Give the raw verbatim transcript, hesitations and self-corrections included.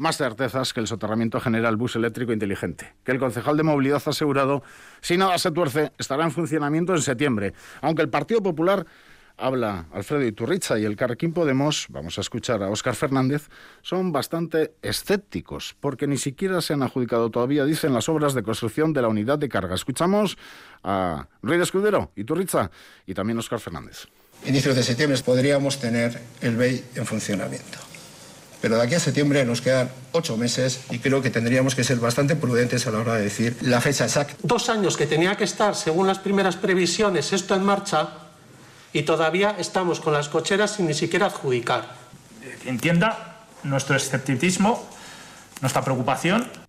más certezas que el soterramiento genera el bus eléctrico inteligente, que el concejal de movilidad ha asegurado, si nada se tuerce, estará en funcionamiento en septiembre, aunque el Partido Popular habla Alfredo Iturritza y el Elkarrekin Podemos, vamos a escuchar a Óscar Fernández, son bastante escépticos, porque ni siquiera se han adjudicado todavía, dicen, las obras de construcción de la unidad de carga. Escuchamos a Ruiz de Escudero, Iturritza y también Óscar Fernández. Inicios de septiembre podríamos tener el B E I en funcionamiento. Pero de aquí a septiembre nos quedan ocho meses y creo que tendríamos que ser bastante prudentes a la hora de decir la fecha exacta. Dos años que tenía que estar, según las primeras previsiones, esto en marcha, y todavía estamos con las cocheras sin ni siquiera adjudicar. Entienda nuestro escepticismo, nuestra preocupación